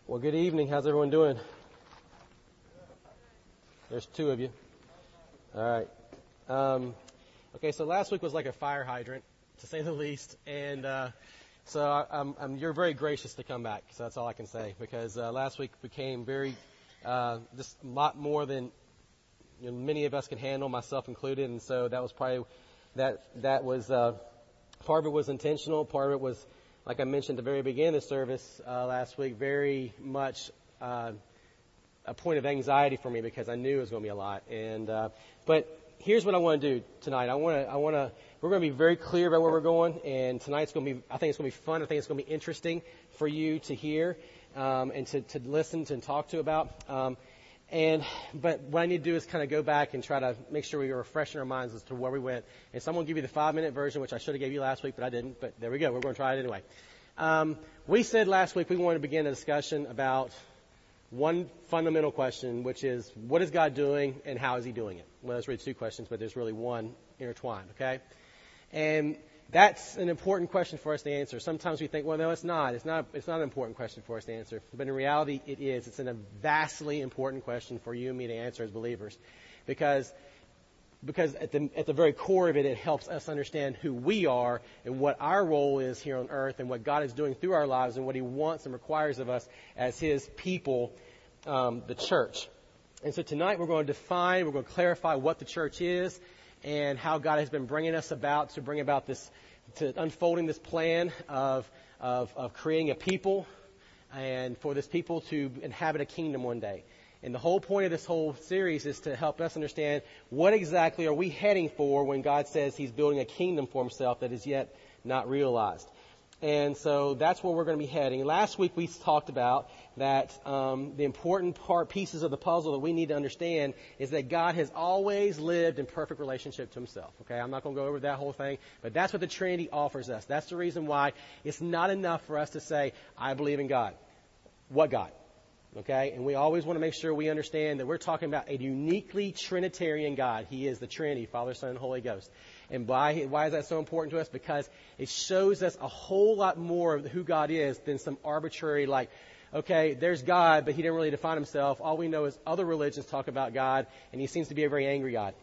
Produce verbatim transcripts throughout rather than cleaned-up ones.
Well, good evening. How's everyone doing? There's two of you. All right. Um, okay, so last week was like a fire hydrant, to say the least. And uh, so I, I'm, I'm, you're very gracious to come back, so that's all I can say. Because uh, last week became very, uh, just a lot more than you know, many of us could handle, myself included. And so that was probably, that that was, uh, part of it was intentional. Part of it was, like I mentioned at the very beginning of the service uh, last week, very much uh, a point of anxiety for me because I knew it was going to be a lot. And uh, but here's what I want to do tonight. I want to. I want to. We're going to be very clear about where we're going. And tonight's going to be. I think it's going to be fun. I think it's going to be interesting for you to hear um, and to, to listen to and talk to about. Um, and but what I need to do is kind of go back and try to make sure we are refreshing our minds as to where we went. And so I'm going to give you the five-minute version, which I should have gave you last week, but I didn't. But there we go. We're going to try it anyway. Um, we said last week we wanted to begin a discussion about one fundamental question, which is, what is God doing and how is He doing it? Well, there's really two questions, but there's really one intertwined, okay? And that's an important question for us to answer. Sometimes we think, well, no, it's not. It's not, it's not an important question for us to answer. But in reality, it is. It's a vastly important question for you and me to answer as believers. Because Because at the at the very core of it, it helps us understand who we are and what our role is here on earth and what God is doing through our lives and what He wants and requires of us as His people, um, the church. And so tonight we're going to define, we're going to clarify what the church is and how God has been bringing us about to bring about this, to unfolding this plan of of, of creating a people and for this people to inhabit a kingdom one day. And the whole point of this whole series is to help us understand what exactly are we heading for when God says He's building a kingdom for Himself that is yet not realized. And so that's where we're going to be heading. Last week we talked about that um, the important part, pieces of the puzzle that we need to understand is that God has always lived in perfect relationship to Himself. Okay, I'm not going to go over that whole thing, but that's what the Trinity offers us. That's the reason why it's not enough for us to say, I believe in God. What God? Okay, and we always want to make sure we understand that we're talking about a uniquely Trinitarian God. He is the Trinity, Father, Son, and Holy Ghost. And why, why is that so important to us? Because it shows us a whole lot more of who God is than some arbitrary, like, okay, there's God, but He didn't really define Himself. All we know is other religions talk about God, and He seems to be a very angry God.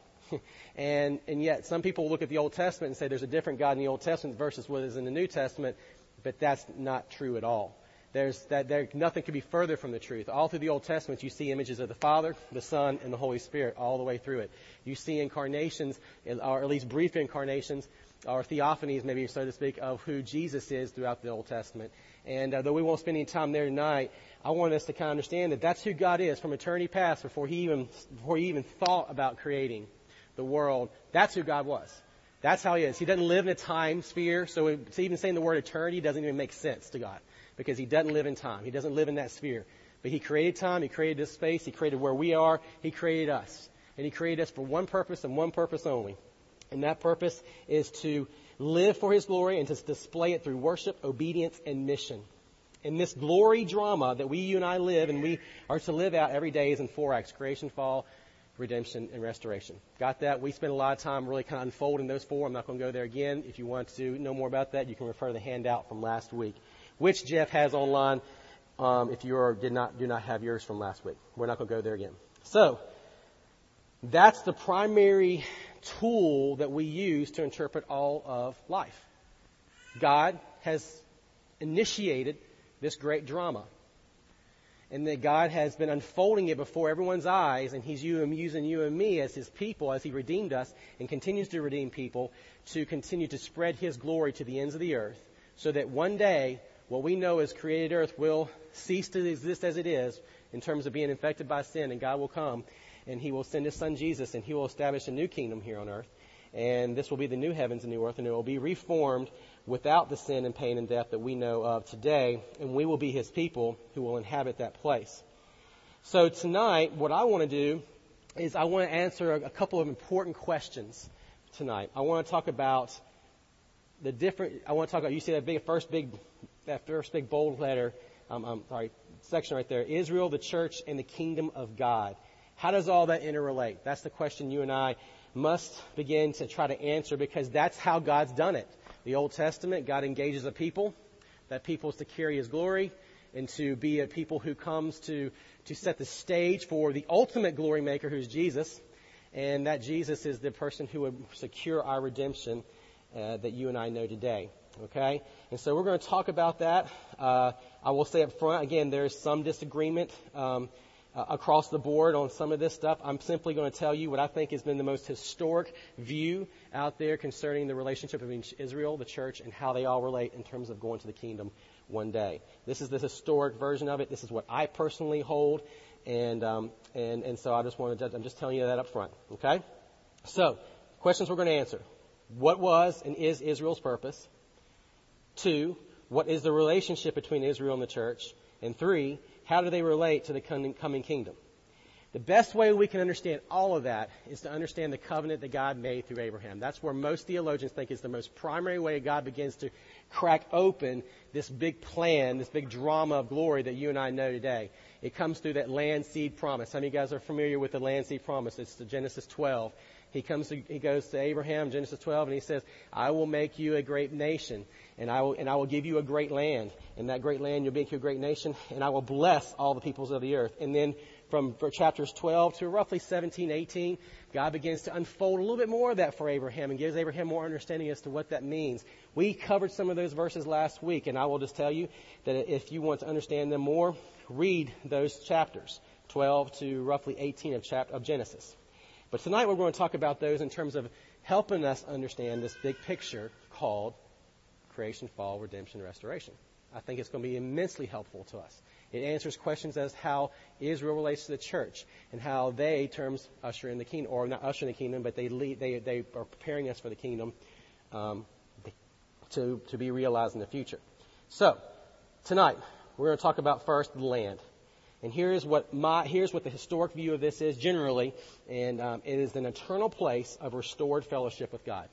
and and yet some people look at the Old Testament and say there's a different God in the Old Testament versus what is in the New Testament, but that's not true at all. There's that there nothing could be further from the truth. All through the Old Testament, you see images of the Father, the Son, and the Holy Spirit all the way through it. You see incarnations, or at least brief incarnations, or theophanies, maybe so to speak, of who Jesus is throughout the Old Testament. And uh, though we won't spend any time there tonight, I want us to kind of understand that that's who God is from eternity past, before He even before He even thought about creating the world. That's who God was. That's how He is. He doesn't live in a time sphere, so even saying the word eternity doesn't even make sense to God. Because He doesn't live in time. He doesn't live in that sphere. But He created time. He created this space. He created where we are. He created us. And He created us for one purpose and one purpose only. And that purpose is to live for His glory and to display it through worship, obedience, and mission. And this glory drama that we, you and I live and we are to live out every day is in four acts: creation, fall, redemption, and restoration. Got that? We spent a lot of time really kind of unfolding those four. I'm not going to go there again. If you want to know more about that, you can refer to the handout from last week, which Jeff has online um, if you are, did not do not have yours from last week. We're not going to go there again. So that's the primary tool that we use to interpret all of life. God has initiated this great drama. And that God has been unfolding it before everyone's eyes, and He's using you and me as His people, as He redeemed us and continues to redeem people, to continue to spread His glory to the ends of the earth, so that one day what we know as created earth will cease to exist as it is in terms of being infected by sin, and God will come and He will send His Son Jesus, and He will establish a new kingdom here on earth. And this will be the new heavens and new earth, and it will be reformed without the sin and pain and death that we know of today, and we will be His people who will inhabit that place. So tonight, what I want to do is I want to answer a couple of important questions tonight. I want to talk about the different, I want to talk about, you see that big, first big, that first big bold letter, um, I'm sorry, section right there, Israel, the church, and the kingdom of God. How does all that interrelate? That's the question you and I must begin to try to answer, because that's how God's done it. The Old Testament, God engages a people. That people is to carry His glory. and to be a people who comes to, to set the stage for the ultimate glory maker, who's Jesus. And that Jesus is the person who would secure our redemption uh, that you and I know today. Okay? And so we're going to talk about that. Uh, I will say up front, again, there's some disagreement um, uh, across the board on some of this stuff. I'm simply going to tell you what I think has been the most historic view out there concerning the relationship between Israel, the church, and how they all relate in terms of going to the kingdom one day. This is the historic version of it. This is what I personally hold. And um, and and so I just wanted to, I'm just telling you that up front. Okay? So, questions we're going to answer. What was and is Israel's purpose? Two, what is the relationship between Israel and the church? And three, how do they relate to the coming kingdom? The best way we can understand all of that is to understand the covenant that God made through Abraham. That's where most theologians think is the most primary way God begins to crack open this big plan, this big drama of glory that you and I know today. It comes through that land seed promise. Some of you guys are familiar with the land seed promise. It's the Genesis twelve. He comes to, he goes to Abraham, Genesis twelve, and he says, I will make you a great nation, and I will, and I will give you a great land. And that great land, you'll make you a great nation, and I will bless all the peoples of the earth. And then from chapters twelve to roughly seventeen, eighteen, God begins to unfold a little bit more of that for Abraham and gives Abraham more understanding as to what that means. We covered some of those verses last week, and I will just tell you that if you want to understand them more, read those chapters, twelve to roughly eighteen of, chap- of Genesis. But tonight we're going to talk about those in terms of helping us understand this big picture called creation, fall, redemption, restoration. I think it's going to be immensely helpful to us. It answers questions as how Israel relates to the church and how they terms usher in the kingdom, or not usher in the kingdom, but they lead, they they are preparing us for the kingdom um, to to be realized in the future. So tonight we're going to talk about first the land. And here's what my here's what the historic view of this is generally, and um, it is an eternal place of restored fellowship with God.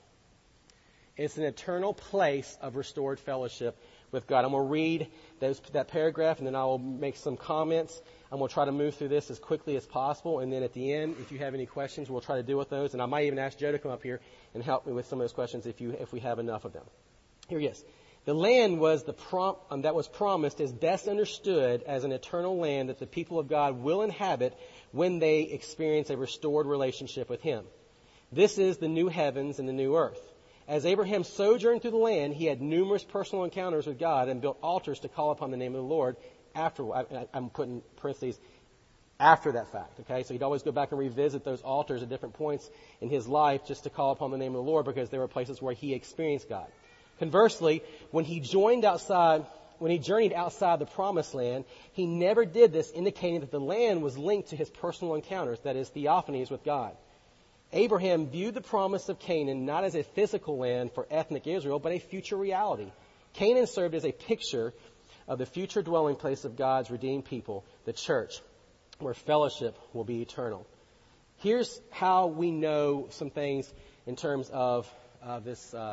It's an eternal place of restored fellowship with God. I'm going to read those, that paragraph, and then I will make some comments. I'm going to try to move through this as quickly as possible, and then at the end, if you have any questions, we'll try to deal with those. And I might even ask Joe to come up here and help me with some of those questions if you if we have enough of them. Here he is. The land was the prom- um, that was promised is best understood as an eternal land that the people of God will inhabit when they experience a restored relationship with Him. This is the new heavens and the new earth. As Abraham sojourned through the land, he had numerous personal encounters with God and built altars to call upon the name of the Lord after, I, I'm putting parentheses, after that fact, okay? So he'd always go back and revisit those altars at different points in his life just to call upon the name of the Lord because there were places where he experienced God. Conversely, when he joined outside, when he journeyed outside the promised land, he never did this, indicating that the land was linked to his personal encounters, that is, theophanies with God. Abraham viewed the promise of Canaan not as a physical land for ethnic Israel, but a future reality. Canaan served as a picture of the future dwelling place of God's redeemed people, the church, where fellowship will be eternal. Here's how we know some things in terms of uh, this. Uh,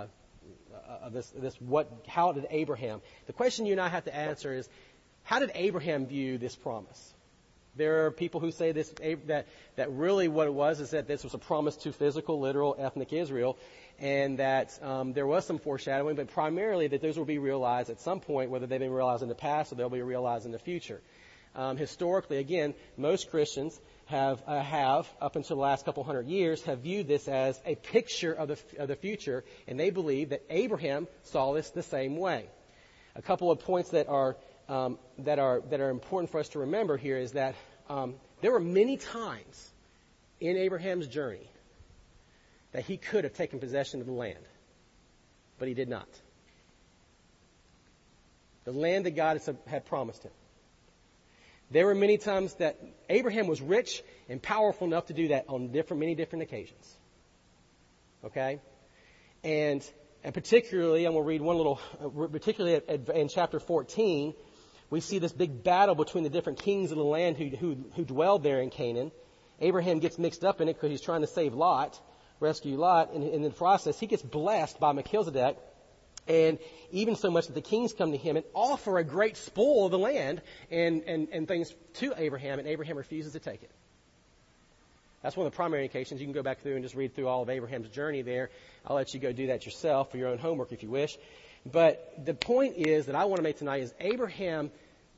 Uh, this, this, what, how did Abraham, the question you and I have to answer is, how did Abraham view this promise? There are people who say this, that, that really what it was is that this was a promise to physical, literal, ethnic Israel, and that um, there was some foreshadowing, but primarily that those will be realized at some point, whether they've been realized in the past or they'll be realized in the future. Um, historically, again, most Christians have, uh, have, up until the last couple hundred years, have viewed this as a picture of the, of the future, and they believe that Abraham saw this the same way. A couple of points that are um, that are that are important for us to remember here is that um, there were many times in Abraham's journey that he could have taken possession of the land, but he did not. The land that God had promised him. There were many times that Abraham was rich and powerful enough to do that on different, many different occasions. Okay? And, and particularly, I'm going to read one little, uh, particularly at, at, in chapter fourteen, we see this big battle between the different kings of the land who, who, who dwelled there in Canaan. Abraham gets mixed up in it because he's trying to save Lot, rescue Lot, and, and in the process, he gets blessed by Melchizedek. And even so much that the kings come to him and offer a great spoil of the land and, and, and things to Abraham, and Abraham refuses to take it. That's one of the primary occasions. You can go back through and just read through all of Abraham's journey there. I'll let you go do that yourself for your own homework if you wish. But the point is that I want to make tonight is Abraham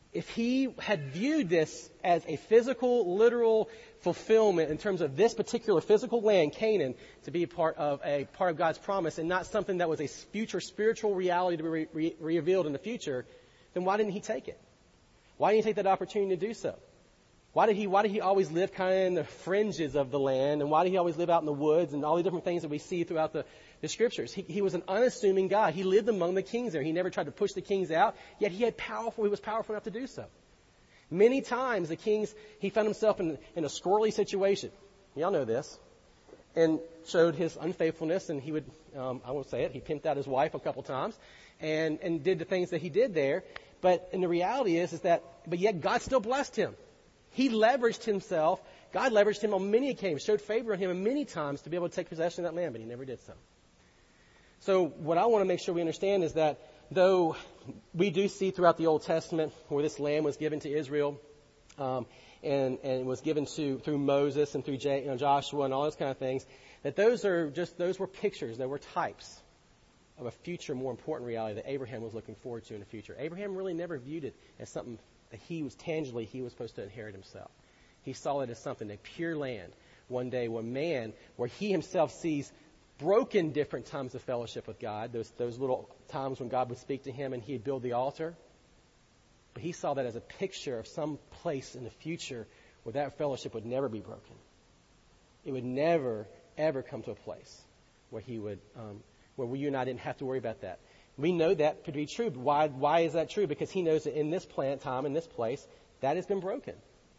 if he had viewed this as a physical, literal fulfillment in terms of this particular physical land, Canaan, to be a part of a part of God's promise and not something that was a future spiritual reality to be re- re- revealed in the future, then why didn't he take it? Why didn't he take that opportunity to do so? Why did he, why did he always live kind of in the fringes of the land? And why did he always live out in the woods and all the different things that we see throughout the, the scriptures? He, he was an unassuming guy. He lived among the kings there. He never tried to push the kings out, yet he had powerful, he was powerful enough to do so. Many times the kings, he found himself in, in a squirrely situation. Y'all know this. And showed his unfaithfulness, and he would, um, I won't say it, he pimped out his wife a couple times and, and did the things that he did there. But, and the reality is, is that, but yet God still blessed him. He leveraged himself, God leveraged him on many occasions, showed favor on him many times to be able to take possession of that land, but he never did so. So what I want to make sure we understand is that though we do see throughout the Old Testament where this land was given to Israel, um, and, and was given to through Moses and through J, you know, Joshua and all those kind of things, that those are just, those were pictures, they were types of a future more important reality that Abraham was looking forward to in the future. Abraham really never viewed it as something that he was tangibly, he was supposed to inherit himself. He saw it as something, a pure land, one day where man, where he himself sees broken different times of fellowship with God, those those little times when God would speak to him and he'd build the altar. But he saw that as a picture of some place in the future where that fellowship would never be broken. It would never, ever come to a place where he would, um, where you and I didn't have to worry about that. We know that could be true. But why, why is that true? Because he knows that in this plant time, in this place, that has been broken.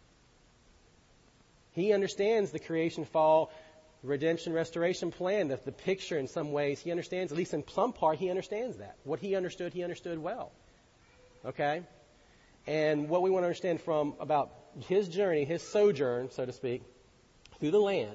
He understands the creation, fall, redemption, restoration plan, the, the picture in some ways. He understands, at least in some part, he understands that. What he understood, he understood well. Okay? And what we want to understand from about his journey, his sojourn, so to speak, through the land,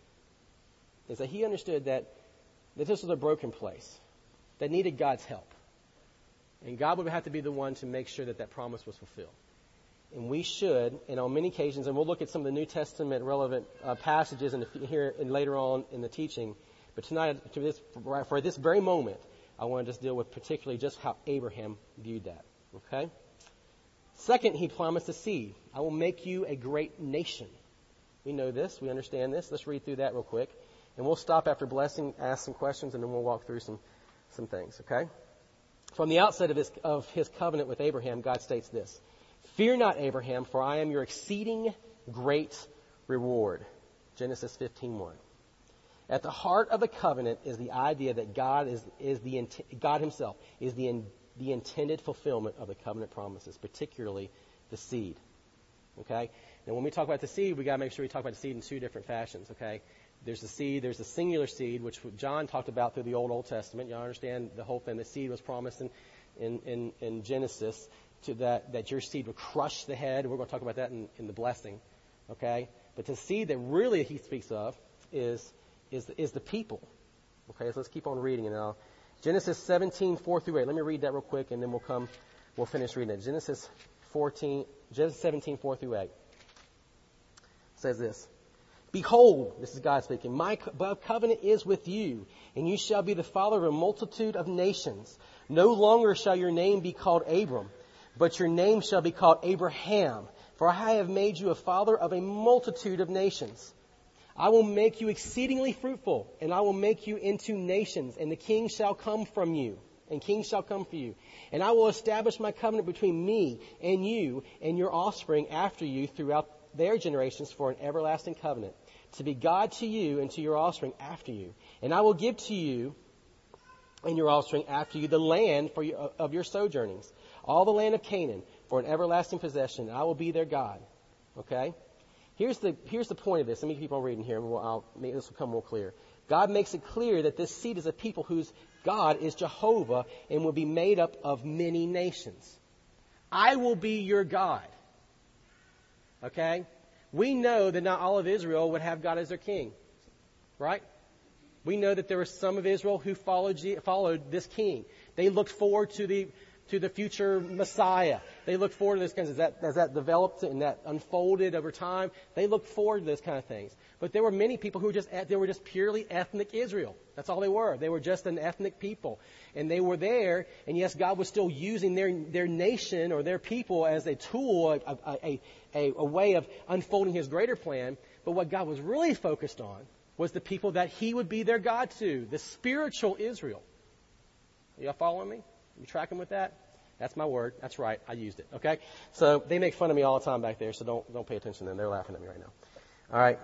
is that he understood that, that this was a broken place that needed God's help. And God would have to be the one to make sure that that promise was fulfilled. And we should, and on many occasions, and we'll look at some of the New Testament relevant uh, passages in the, here and later on in the teaching. But tonight, to this, for this very moment, I want to just deal with particularly just how Abraham viewed that. Okay? Second, he promised a seed. I will make you a great nation. We know this. We understand this. Let's read through that real quick. And we'll stop after blessing, ask some questions, and then we'll walk through some, some things. Okay? From the outset of his, of his covenant with Abraham, God states this. Fear not, Abraham, for I am your exceeding great reward. Genesis fifteen one. At the heart of the covenant is the idea that God is, is the God himself is the, in, the intended fulfillment of the covenant promises, particularly the seed. Okay? Now, when we talk about the seed, we got to make sure we talk about the seed in two different fashions. Okay? There's the seed, there's the singular seed, which John talked about through the Old Old Testament. You understand the whole thing. The seed was promised in, in, in, in Genesis. To that, that your seed would crush the head. We're going to talk about that in, in the blessing. Okay? But the seed that really he speaks of is, is, is the people. Okay? So let's keep on reading it now. Genesis seventeen, four through eight. Let me read that real quick and then we'll come, we'll finish reading it. Genesis fourteen, Genesis seventeen, four through eight. It says this. Behold, this is God speaking, my covenant is with you, and you shall be the father of a multitude of nations. No longer shall your name be called Abram, but your name shall be called Abraham, for I have made you a father of a multitude of nations. I will make you exceedingly fruitful, and I will make you into nations, and the king shall come from you, and kings shall come for you. And I will establish my covenant between me and you and your offspring after you throughout their generations for an everlasting covenant, to be God to you and to your offspring after you. And I will give to you and your offspring after you the land for your, of your sojournings, all the land of Canaan, for an everlasting possession. I will be their God. Okay? Here's the here's the point of this. Let me keep on reading here, and we'll, I'll, maybe this will come more clear. God makes it clear that this seed is a people whose God is Jehovah and will be made up of many nations. I will be your God. Okay? We know that not all of Israel would have God as their king. Right? We know that there were some of Israel who followed followed this king. They looked forward to the to the future Messiah. They looked forward to those kinds of, as that, as that developed and that unfolded over time, they looked forward to those kind of things. But there were many people who were just, they were just purely ethnic Israel. That's all they were. They were just an ethnic people. And they were there, and yes, God was still using their, their nation or their people as a tool, a, a, a, a way of unfolding His greater plan. But what God was really focused on was the people that He would be their God to, the spiritual Israel. Are y'all following me? You tracking with that? That's my word. That's right. I used it. Okay? So they make fun of me all the time back there, so don't don't pay attention to them. They're laughing at me right now. All right.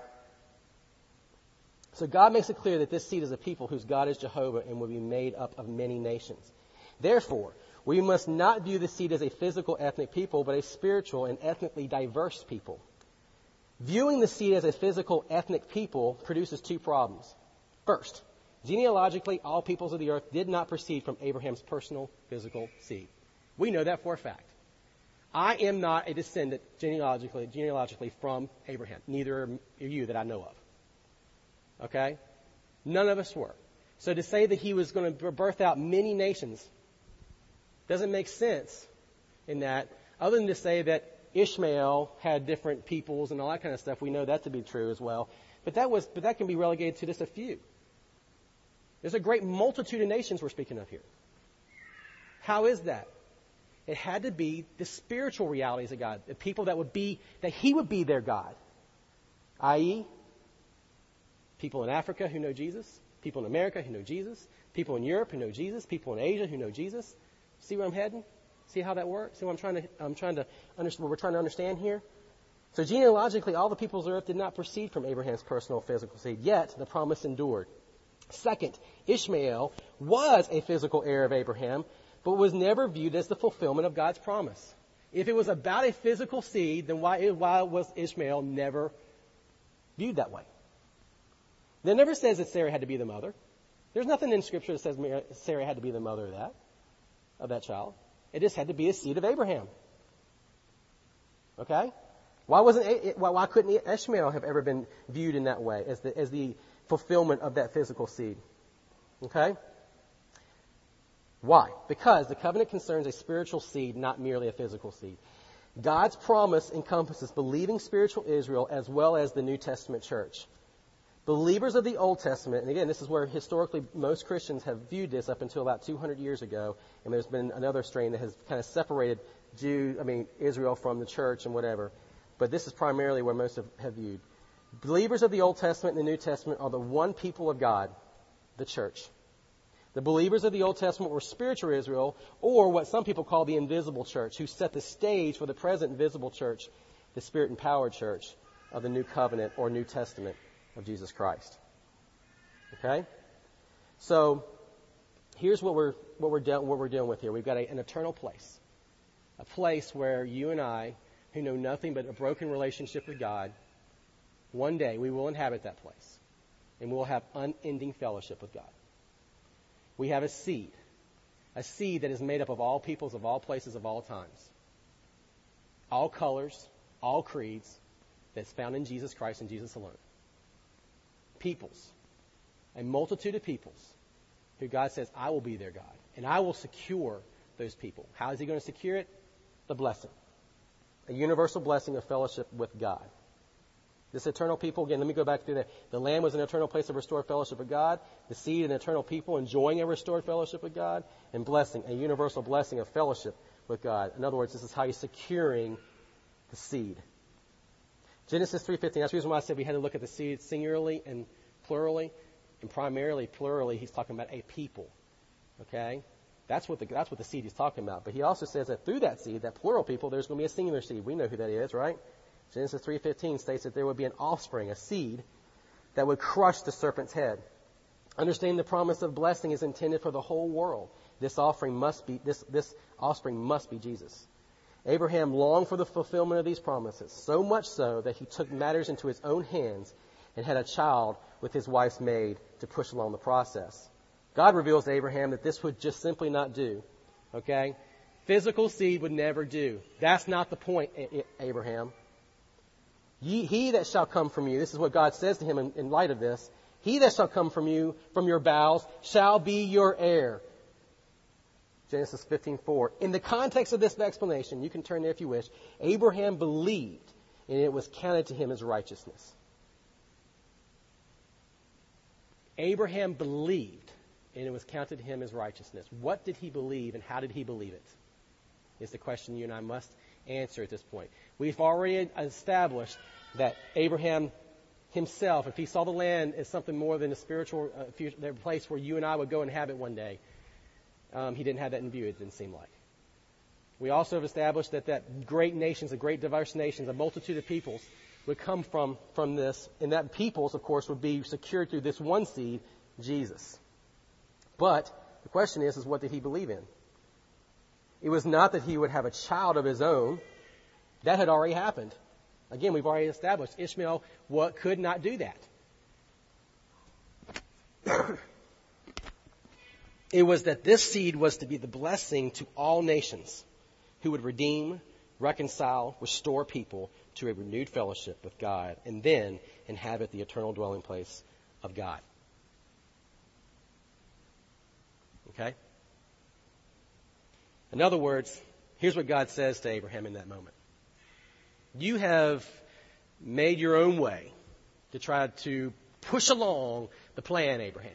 So God makes it clear that this seed is a people whose God is Jehovah and will be made up of many nations. Therefore, we must not view the seed as a physical ethnic people, but a spiritual and ethnically diverse people. Viewing the seed as a physical ethnic people produces two problems. First, genealogically, all peoples of the earth did not proceed from Abraham's personal physical seed. We know that for a fact. I am not a descendant genealogically, genealogically from Abraham. Neither are you that I know of. Okay? None of us were. So to say that he was going to birth out many nations doesn't make sense in that, other than to say that Ishmael had different peoples and all that kind of stuff. We know that to be true as well. But that was, but that can be relegated to just a few. There's a great multitude of nations we're speaking of here. How is that? It had to be the spiritual realities of God, the people that would be, that He would be their God. that is, people in Africa who know Jesus, people in America who know Jesus, people in Europe who know Jesus, people in Asia who know Jesus. See where I'm heading? See how that works? See what I'm trying to, I'm trying to understand, what we're trying to understand here? So genealogically, all the peoples of earth did not proceed from Abraham's personal physical seed, yet the promise endured. Second, Ishmael was a physical heir of Abraham, but was never viewed as the fulfillment of God's promise. If it was about a physical seed, then why, why was Ishmael never viewed that way? It never says that Sarah had to be the mother. There's nothing in Scripture that says Sarah had to be the mother of that, of that child. It just had to be a seed of Abraham. Okay? Why wasn't it, why, why couldn't Ishmael have ever been viewed in that way as the as the fulfillment of that physical seed? Okay? Why? Because the covenant concerns a spiritual seed, not merely a physical seed. God's promise encompasses believing spiritual Israel as well as the New Testament church. Believers of the Old Testament, and again, this is where historically most Christians have viewed this up until about two hundred years ago, and there's been another strain that has kind of separated Jew, I mean, Israel from the church and whatever. But this is primarily where most have, have viewed. Believers of the Old Testament and the New Testament are the one people of God, the church. The believers of the Old Testament were spiritual Israel, or what some people call the invisible church, who set the stage for the present visible church, the Spirit-empowered church of the New Covenant or New Testament of Jesus Christ. Okay? So, here's what we're what we're de- what we're dealing with here. We've got a, an eternal place, a place where you and I, who know nothing but a broken relationship with God, one day we will inhabit that place, and we will have unending fellowship with God. We have a seed, a seed that is made up of all peoples, of all places, of all times, all colors, all creeds, that's found in Jesus Christ and Jesus alone. Peoples, a multitude of peoples, who God says, I will be their God, and I will secure those people. How is He going to secure it? The blessing. A universal blessing of fellowship with God. This eternal people, again, let me go back through that. The Lamb was an eternal place of restored fellowship with God. The seed, an eternal people enjoying a restored fellowship with God. And blessing, a universal blessing of fellowship with God. In other words, this is how He's securing the seed. Genesis three fifteen, that's the reason why I said we had to look at the seed singularly and plurally. And primarily, plurally, He's talking about a people. Okay? That's what the that's what the seed He's talking about. But He also says that through that seed, that plural people, there's going to be a singular seed. We know who that is, right? Genesis three fifteen states that there would be an offspring, a seed, that would crush the serpent's head. Understanding the promise of blessing is intended for the whole world. This offering must be this this offspring must be Jesus. Abraham longed for the fulfillment of these promises, so much so that he took matters into his own hands and had a child with his wife's maid to push along the process. God reveals to Abraham that this would just simply not do. Okay? Physical seed would never do. That's not the point, Abraham. Ye, he that shall come from you, this is what God says to him in, in light of this, he that shall come from you, from your bowels, shall be your heir. Genesis fifteen four. In the context of this explanation, you can turn there if you wish, Abraham believed, and it was counted to him as righteousness. Abraham believed, and it was counted to him as righteousness. What did he believe, and how did he believe it? Is the question you and I must answer at this point. We've already established that Abraham himself, if he saw the land as something more than a spiritual uh, future, place where you and I would go and have it one day, um, he didn't have that in view, it didn't seem like. We also have established that, that great nations, a great diverse nations, a multitude of peoples would come from, from this, and that peoples, of course, would be secured through this one seed, Jesus. But the question is, is what did he believe in? It was not that he would have a child of his own. That had already happened. Again, we've already established Ishmael what could not do that. It was that this seed was to be the blessing to all nations who would redeem, reconcile, restore people to a renewed fellowship with God, and then inhabit the eternal dwelling place of God. Okay? In other words, here's what God says to Abraham in that moment. You have made your own way to try to push along the plan, Abraham.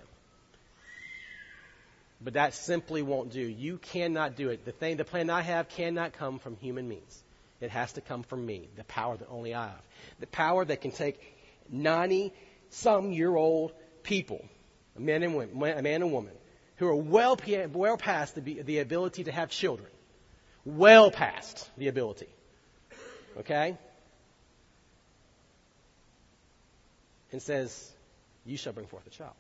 But that simply won't do. You cannot do it. The thing, the plan I have cannot come from human means. It has to come from me, the power that only I have. The power that can take ninety-some-year-old people, a man and woman, a man and woman, who are well, well past the, the ability to have children. Well past the ability. Okay? And says, you shall bring forth a child.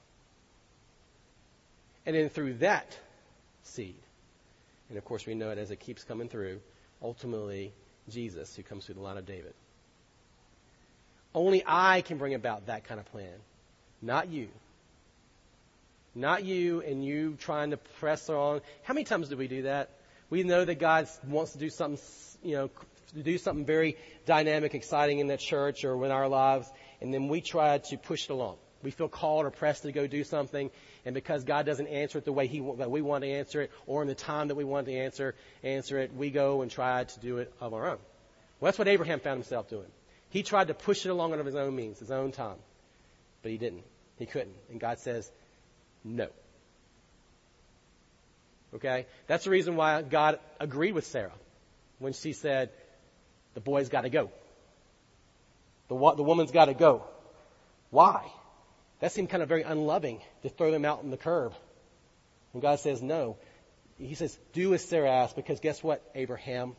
And then through that seed, and of course we know it as it keeps coming through, ultimately Jesus, who comes through the line of David. Only I can bring about that kind of plan, not you. Not you and you trying to press on. How many times do we do that? We know that God wants to do something, you know, to do something very dynamic, exciting in that church or in our lives, and then we try to push it along. We feel called or pressed to go do something, and because God doesn't answer it the way He that we want to answer it, or in the time that we want to answer answer it, we go and try to do it of our own. Well, that's what Abraham found himself doing. He tried to push it along out of his own means, his own time, but he didn't. He couldn't, and God says, no. Okay? That's the reason why God agreed with Sarah when she said, the boy's got to go. The, the woman's got to go. Why? That seemed kind of very unloving to throw them out on the curb. And God says, no. He says, do as Sarah asked, because guess what, Abraham?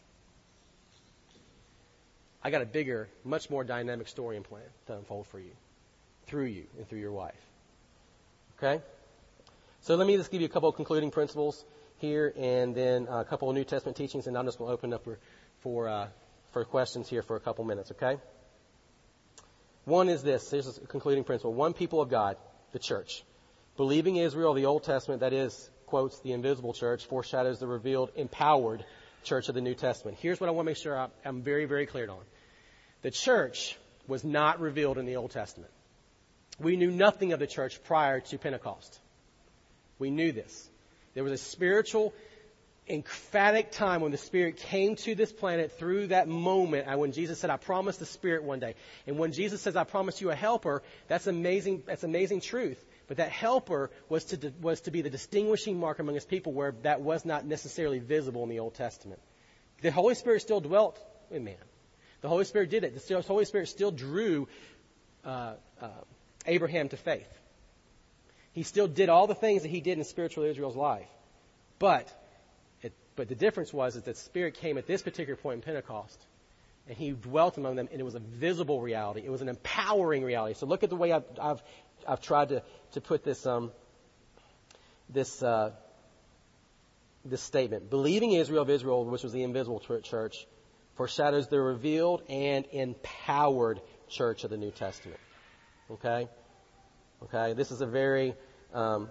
I got a bigger, much more dynamic story and plan to unfold for you, through you and through your wife. Okay? So let me just give you a couple of concluding principles here, and then a couple of New Testament teachings, and I'm just going to open up for for, uh, for questions here for a couple minutes, okay? One is this. Here's a concluding principle. One people of God, the church. Believing Israel, the Old Testament, that is, quotes, the invisible church, foreshadows the revealed, empowered church of the New Testament. Here's what I want to make sure I'm very, very clear on. The church was not revealed in the Old Testament. We knew nothing of the church prior to Pentecost. We knew this. There was a spiritual, emphatic time when the Spirit came to this planet through that moment when Jesus said, I promised the Spirit one day. And when Jesus says, I promise you a helper, that's amazing, that's amazing truth. But that helper was to, was to be the distinguishing mark among His people, where that was not necessarily visible in the Old Testament. The Holy Spirit still dwelt in man. The Holy Spirit did it. The Holy Spirit still drew uh, uh, Abraham to faith. He still did all the things that he did in spiritual Israel's life. But it, but the difference was is that the Spirit came at this particular point in Pentecost, and He dwelt among them, and it was a visible reality. It was an empowering reality. So look at the way I've I've, I've tried to, to put this um this uh, this statement. Believing Israel of Israel, which was the invisible church, foreshadows the revealed and empowered church of the New Testament. Okay? Okay? This is a very... Um,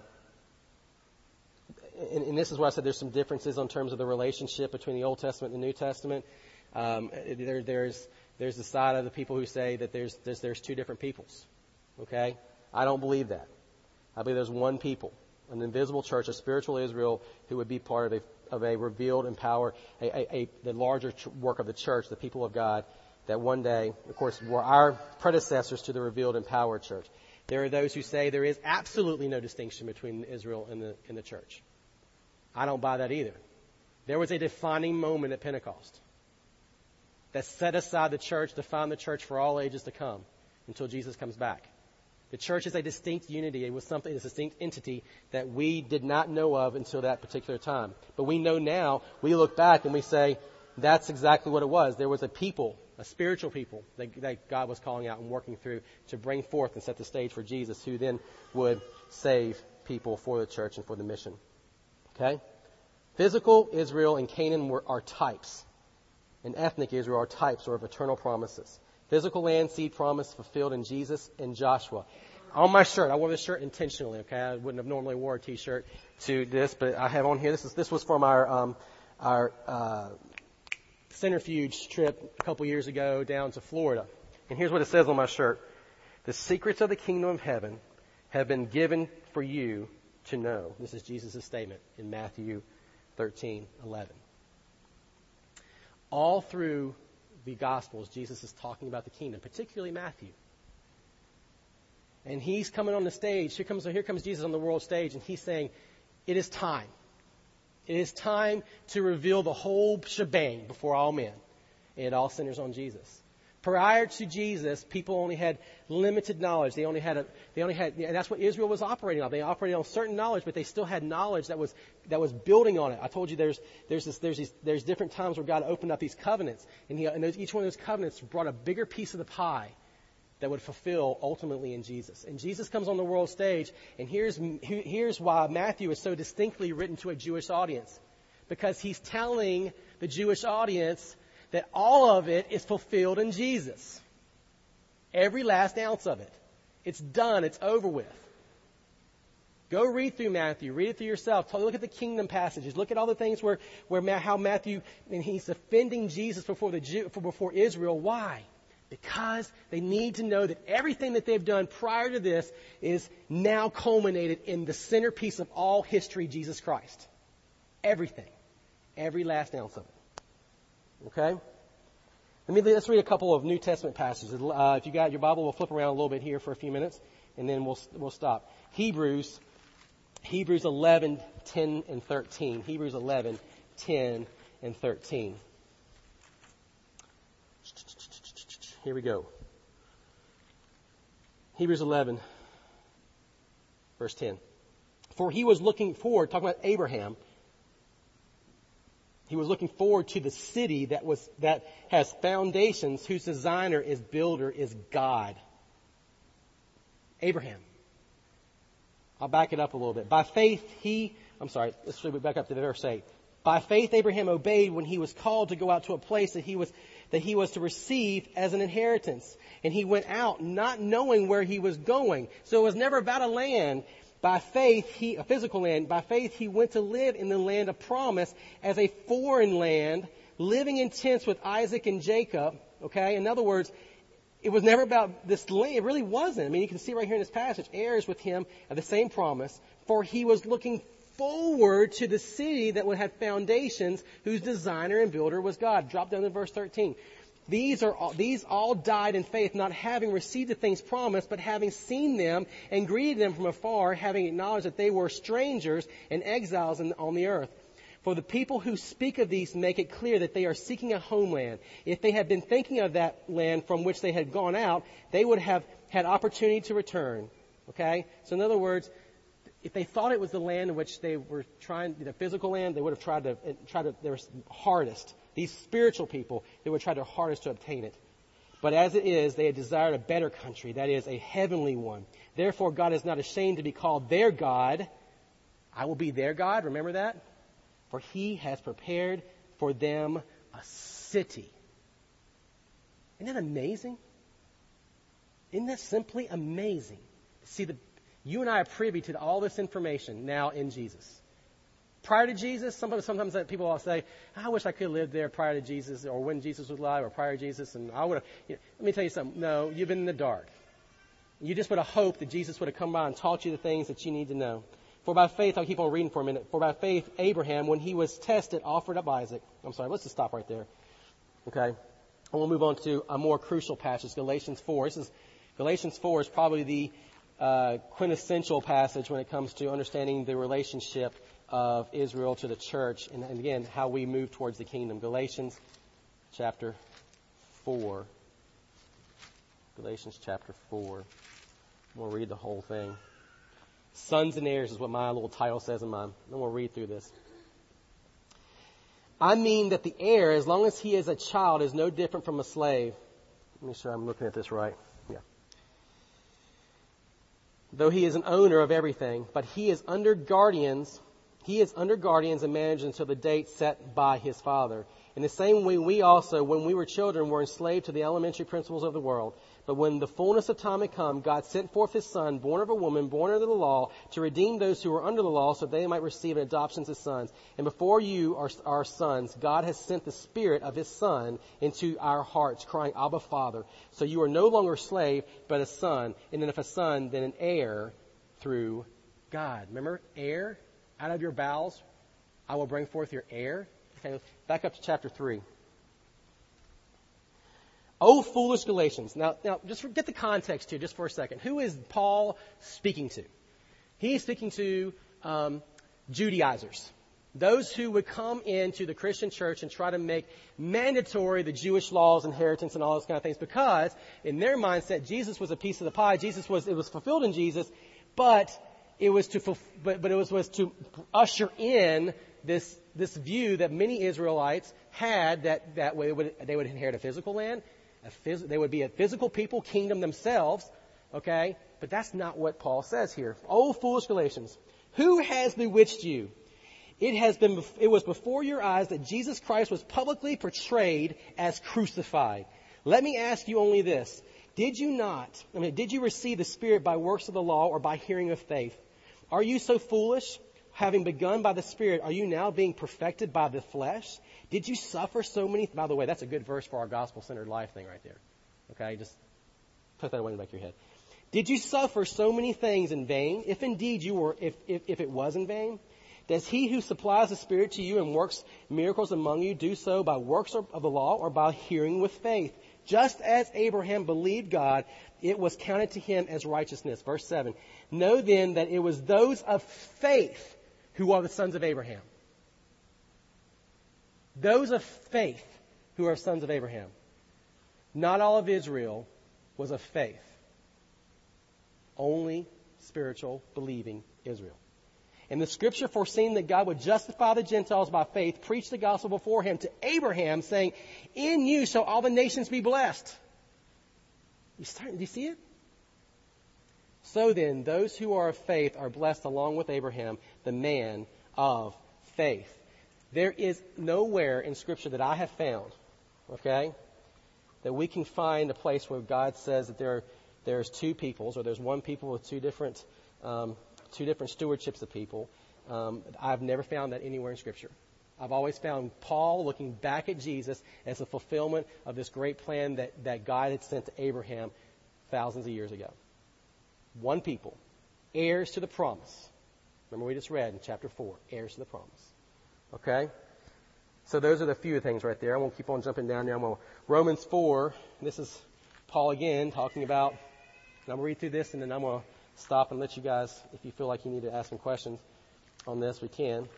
and, and this is why I said there's some differences in terms of the relationship between the Old Testament and the New Testament. Um, there, there's there's the side of the people who say that there's, there's there's two different peoples. Okay? I don't believe that. I believe there's one people. an invisible church, a spiritual Israel who would be part of a of a revealed and power, a, a, a, the larger ch- work of the church, the people of God, that one day, of course, were our predecessors to the revealed and powered church. There are those who say there is absolutely no distinction between Israel and the, and the church. I don't buy that either. There was a defining moment at Pentecost that set aside the church, defined the church for all ages to come until Jesus comes back. The church is a distinct unity. It was something, a distinct entity that we did not know of until that particular time. But we know now, we look back and we say, that's exactly what it was. There was a people, a spiritual people that, that God was calling out and working through to bring forth and set the stage for Jesus, who then would save people for the church and for the mission. Okay? Physical Israel and Canaan were, are types. And ethnic Israel are types or of eternal promises. Physical land seed promise fulfilled in Jesus and Joshua. On my shirt, I wore this shirt intentionally, okay? I wouldn't have normally wore a t-shirt to this, but I have on here. This is this was from our um, our uh, centrifuge trip a couple years ago down to Florida. And here's what it says on my shirt. The secrets of the kingdom of heaven have been given for you to know. This is Jesus' statement in Matthew thirteen eleven. All through the Gospels, Jesus is talking about the kingdom, particularly Matthew. And he's coming on the stage. Here comes, here comes Jesus on the world stage, and he's saying, it is time. It is time to reveal the whole shebang before all men. And it all centers on Jesus. Prior to Jesus, people only had limited knowledge. They only had a, they only had, and that's what Israel was operating on. They operated on certain knowledge, but they still had knowledge that was, that was building on it. I told you there's, there's this, there's these, there's different times where God opened up these covenants, and he, and those, each one of those covenants brought a bigger piece of the pie that would fulfill ultimately in Jesus. And Jesus comes on the world stage, and here's, here's why Matthew is so distinctly written to a Jewish audience. Because he's telling the Jewish audience that all of it is fulfilled in Jesus. Every last ounce of it. It's done. It's over with. Go read through Matthew. Read it through yourself. Look at the kingdom passages. Look at all the things where, where how Matthew, and he's defending Jesus before the Jew, before Israel. Why? Because they need to know that everything that they've done prior to this is now culminated in the centerpiece of all history, Jesus Christ. Everything. Every last ounce of it. Okay? Let me, let's read a couple of New Testament passages. Uh, if you got your Bible, we'll flip around a little bit here for a few minutes, and then we'll we'll stop. Hebrews, Hebrews eleven, ten, and thirteen. Hebrews eleven, ten, and thirteen. Here we go. Hebrews eleven, verse ten. For he was looking forward, talking about Abraham, he was looking forward to the city that was that has foundations, whose designer is builder is God. Abraham. I'll back it up a little bit. By faith he, I'm sorry, let's back up to verse eight. By faith Abraham obeyed when he was called to go out to a place that he was that he was to receive as an inheritance. And he went out not knowing where he was going. So it was never about a land. By faith, he, a physical land, by faith he went to live in the land of promise as a foreign land, living in tents with Isaac and Jacob. Okay? In other words, it was never about this land. It really wasn't. I mean, you can see right here in this passage, heirs with him of the same promise. For he was looking forward to the city that would have foundations, whose designer and builder was God. Drop down to verse thirteen. These are all, these all died in faith, not having received the things promised, but having seen them and greeted them from afar, having acknowledged that they were strangers and exiles in, on the earth. For the people who speak of these make it clear that they are seeking a homeland. If they had been thinking of that land from which they had gone out, they would have had opportunity to return. Okay? So in other words, if they thought it was the land in which they were trying, the physical land, they would have tried to, tried to, they were hardest. These spiritual people, they would try their hardest to obtain it. But as it is, they had desired a better country, that is, a heavenly one. Therefore, God is not ashamed to be called their God. I will be their God, remember that? For he has prepared for them a city. Isn't that amazing? Isn't that simply amazing? See, the, you and I are privy to all this information now in Jesus. Prior to Jesus, sometimes, sometimes people will say, I wish I could have lived there prior to Jesus, or when Jesus was alive, or prior to Jesus, and I would have. You know, let me tell you something. No, you've been in the dark. You just would have hoped that Jesus would have come by and taught you the things that you need to know. For by faith, I'll keep on reading for a minute. For by faith, Abraham, when he was tested, offered up Isaac. I'm sorry, let's just stop right there. Okay. And we'll move on to a more crucial passage, Galatians four. This is, Galatians four is probably the uh, quintessential passage when it comes to understanding the relationship of Israel to the church, and, and again, how we move towards the kingdom. Galatians chapter four. Galatians chapter four. We'll read the whole thing. Sons and heirs is what my little title says in mine. Then we'll read through this. I mean that the heir, as long as he is a child, is no different from a slave. Let me make sure I'm looking at this right. Yeah. Though he is an owner of everything, but he is under guardians He is under guardians and managed until the date set by his father. In the same way, we also, when we were children, were enslaved to the elementary principles of the world. But when the fullness of time had come, God sent forth his Son, born of a woman, born under the law, to redeem those who were under the law, so they might receive an adoption as sons. And before you are our sons, God has sent the Spirit of his Son into our hearts, crying, Abba, Father. So you are no longer a slave, but a son. And then if a son, then an heir through God. Remember, heir? Out of your bowels, I will bring forth your heir. Okay, back up to chapter three. O foolish Galatians. Now, now, just get the context here just for a second. Who is Paul speaking to? He's speaking to um, Judaizers. Those who would come into the Christian church and try to make mandatory the Jewish laws, inheritance, and all those kind of things, because in their mindset, Jesus was a piece of the pie. Jesus was, it was fulfilled in Jesus, but It was to, but, but it was, was to usher in this this view that many Israelites had that that way would, they would inherit a physical land, a phys, they would be a physical people, kingdom themselves. Okay, but that's not what Paul says here. O foolish Galatians, who has bewitched you? It has been. It was before your eyes that Jesus Christ was publicly portrayed as crucified. Let me ask you only this: Did you not? I mean, did you receive the Spirit by works of the law or by hearing of faith? Are you so foolish? Having begun by the Spirit, are you now being perfected by the flesh? Did you suffer so many? By the way, that's a good verse for our gospel-centered life thing right there. Okay, just put that away in the back of your head. Did you suffer so many things in vain? If indeed you were, if, if, if it was in vain, does he who supplies the Spirit to you and works miracles among you do so by works of the law or by hearing with faith? Just as Abraham believed God, it was counted to him as righteousness. Verse seven. Know then that it was those of faith who are the sons of Abraham. Those of faith who are sons of Abraham. Not all of Israel was of faith. Only spiritual, believing Israel. And the scripture, foreseeing that God would justify the Gentiles by faith, preached the gospel before him to Abraham, saying, in you shall all the nations be blessed. You start, do you see it? So then, those who are of faith are blessed along with Abraham, the man of faith. There is nowhere in Scripture that I have found, okay, that we can find a place where God says that there there's two peoples, or there's one people with two different um, two different stewardships of people. Um, I've never found that anywhere in Scripture. I've always found Paul looking back at Jesus as a fulfillment of this great plan that, that God had sent to Abraham thousands of years ago. One people, heirs to the promise. Remember we just read in chapter four, heirs to the promise. Okay? So those are the few things right there. I won't keep on jumping down there. I'm gonna, Romans four, this is Paul again talking about, and I'm going to read through this and then I'm going to stop and let you guys, if you feel like you need to ask some questions on this, we can.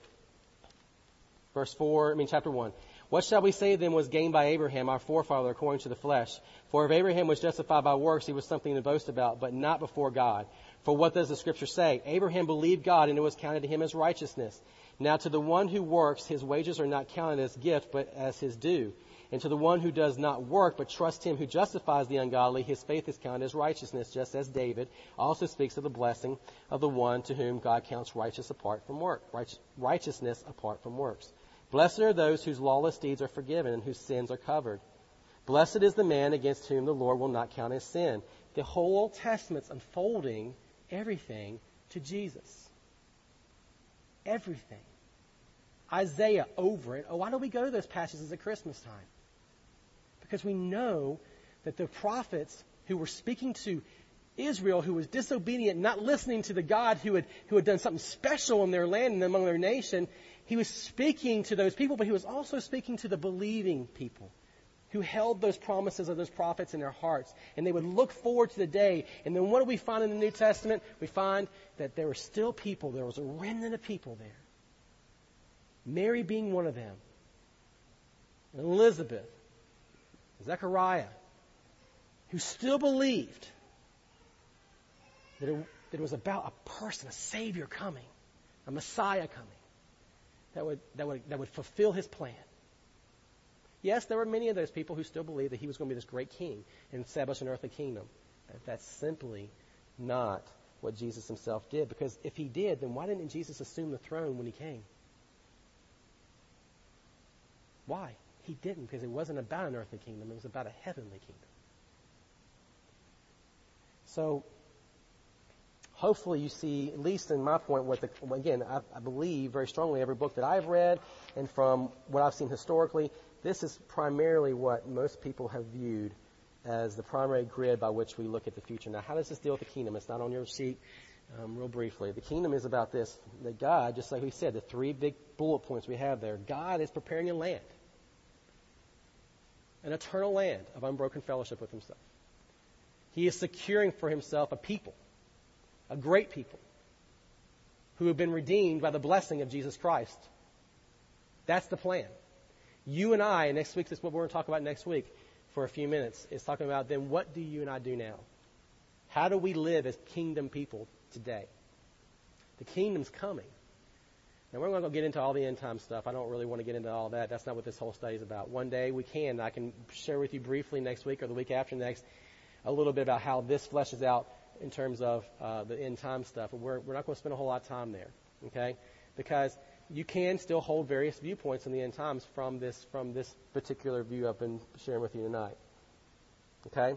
Verse four, I mean chapter one. What shall we say then was gained by Abraham, our forefather, according to the flesh? For if Abraham was justified by works, he was something to boast about, but not before God. For what does the Scripture say? Abraham believed God, and it was counted to him as righteousness. Now to the one who works, his wages are not counted as gift, but as his due. And to the one who does not work, but trusts him who justifies the ungodly, his faith is counted as righteousness, just as David also speaks of the blessing of the one to whom God counts righteous apart from work, righteousness apart from works. Blessed are those whose lawless deeds are forgiven and whose sins are covered. Blessed is the man against whom the Lord will not count his sin. The whole Old Testament's unfolding everything to Jesus. Everything. Isaiah over it. Oh, why do we go to those passages at Christmas time? Because we know that the prophets who were speaking to Israel, who was disobedient, not listening to the God who had, who had done something special in their land and among their nation, he was speaking to those people, but he was also speaking to the believing people who held those promises of those prophets in their hearts. And they would look forward to the day. And then what do we find in the New Testament? We find that there were still people. There was a remnant of people there. Mary being one of them. And Elizabeth. Zechariah. Who still believed that it, that it was about a person, a Savior coming. A Messiah coming. That would, that would, that would fulfill his plan. Yes, there were many of those people who still believed that he was going to be this great king and establish an earthly kingdom. But that's simply not what Jesus himself did. Because if he did, then why didn't Jesus assume the throne when he came? Why? He didn't, because it wasn't about an earthly kingdom. It was about a heavenly kingdom. So, hopefully you see, at least in my point, what the, again, I, I believe very strongly every book that I've read and from what I've seen historically, this is primarily what most people have viewed as the primary grid by which we look at the future. Now, how does this deal with the kingdom? It's not on your sheet. Um, real briefly, the kingdom is about this, that God, just like we said, the three big bullet points we have there, God is preparing a land, an eternal land of unbroken fellowship with himself. He is securing for himself a people, a great people, who have been redeemed by the blessing of Jesus Christ. That's the plan. You and I, and next week, this is what we're going to talk about next week for a few minutes, is talking about then what do you and I do now? How do we live as kingdom people today? The kingdom's coming. Now, we're not going to get into all the end time stuff. I don't really want to get into all that. That's not what this whole study is about. One day we can. I can share with you briefly next week or the week after next a little bit about how this fleshes out in terms of uh, the end time stuff. But we're, we're not going to spend a whole lot of time there, okay? Because you can still hold various viewpoints in the end times from this from this particular view I've been sharing with you tonight. Okay?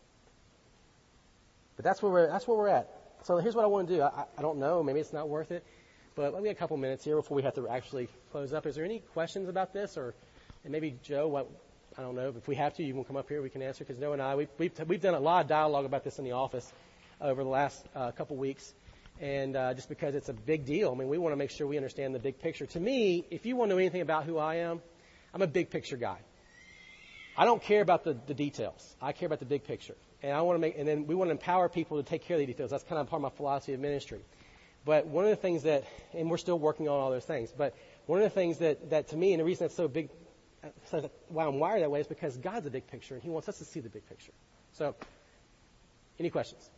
But that's where we're that's where we're at. So here's what I want to do. I, I don't know, maybe it's not worth it, but let me get a couple minutes here before we have to actually close up. Is there any questions about this, or and maybe Joe? What I don't know. If we have to, you can come up here. We can answer because Noah and I we've we've, we've done a lot of dialogue about this in the office over the last uh, couple weeks. And uh, just because it's a big deal, I mean, we want to make sure we understand the big picture. To me, if you want to know anything about who I am, I'm a big picture guy. I don't care about the, the details. I care about the big picture. And I want to make, and then we want to empower people to take care of the details. That's kind of part of my philosophy of ministry. But one of the things that, and we're still working on all those things, but one of the things that, that to me, and the reason that's so big, so why I'm wired that way is because God's a big picture, and he wants us to see the big picture. So, any questions?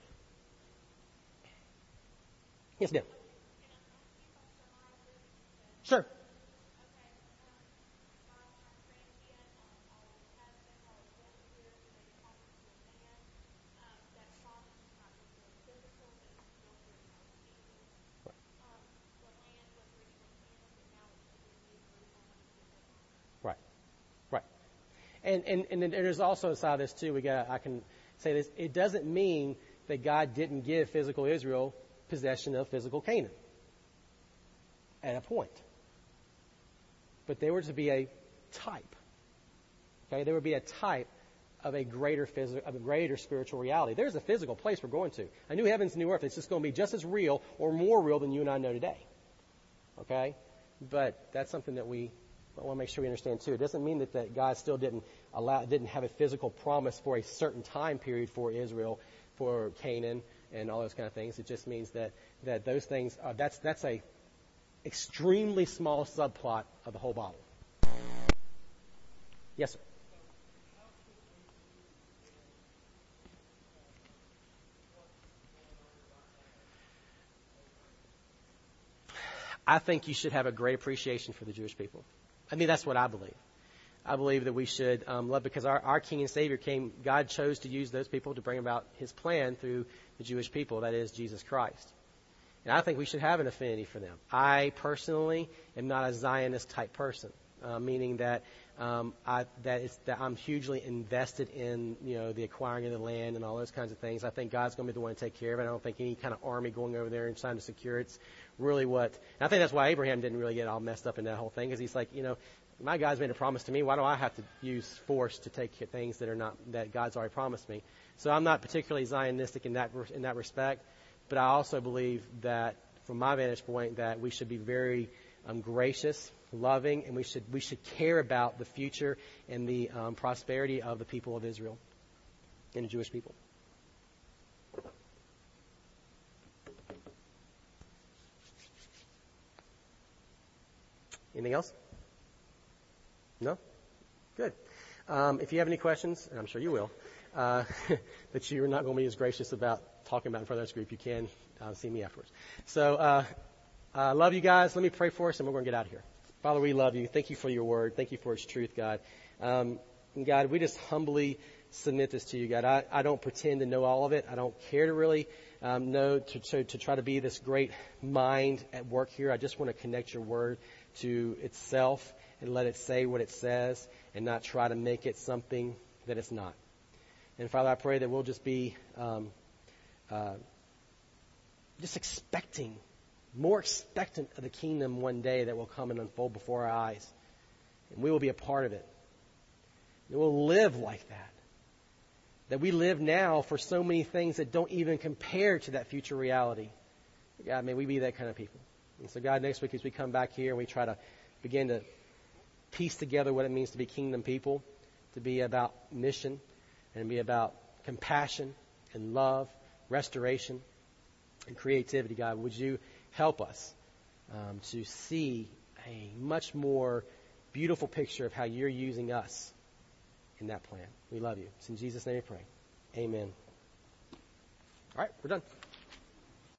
Yes, ma'am. Sure. Right. Right. And, and, and there's also a side of this, too. We got, I can say this. It doesn't mean that God didn't give physical Israel possession of physical Canaan at a point. But they were to be a type. Okay, there would be a type of a greater phys- of a greater spiritual reality. There's a physical place we're going to. A new heavens, new earth. It's just going to be just as real or more real than you and I know today. Okay? But that's something that we want to make sure we understand too. It doesn't mean that, that God still didn't allow, didn't have a physical promise for a certain time period for Israel, for Canaan, and all those kind of things. It just means that, that those things, are, that's that's a extremely small subplot of the whole Bible. Yes, sir. I think you should have a great appreciation for the Jewish people. I mean, that's what I believe. I believe that we should um, love, because our, our King and Savior came, God chose to use those people to bring about his plan through the Jewish people, that is Jesus Christ. And I think we should have an affinity for them. I personally am not a Zionist type person, uh, meaning that um, I, that, it's, that I'm hugely invested in, you know, the acquiring of the land and all those kinds of things. I think God's going to be the one to take care of it. I don't think any kind of army going over there and trying to secure it's really what. And I think that's why Abraham didn't really get all messed up in that whole thing, because he's like, you know, My God's made a promise to me. Why do I have to use force to take things that are not that God's already promised me? So I'm not particularly Zionistic in that in that respect, but I also believe that, from my vantage point, that we should be very um, gracious, loving, and we should we should care about the future and the um, prosperity of the people of Israel and the Jewish people. Anything else? No? Good. Um, if you have any questions, and I'm sure you will, uh, that you're not going to be as gracious about talking about in front of this group, you can uh, see me afterwards. So uh, I love you guys. Let me pray for us, and we're going to get out of here. Father, we love you. Thank you for your word. Thank you for its truth, God. Um, and God, we just humbly submit this to you, God. I, I don't pretend to know all of it. I don't care to really um, know, to, to, to try to be this great mind at work here. I just want to connect your word to itself and let it say what it says and not try to make it something that it's not. And Father, I pray that we'll just be um, uh, just expecting, more expectant of the kingdom one day that will come and unfold before our eyes. And we will be a part of it. And we'll live like that. That we live now for so many things that don't even compare to that future reality. God, may we be that kind of people. And so, God, next week as we come back here and we try to begin to piece together what it means to be kingdom people, to be about mission and be about compassion and love, restoration and creativity, God, would you help us um, to see a much more beautiful picture of how you're using us in that plan. We love you. It's in Jesus' name we pray. Amen. All right, we're done.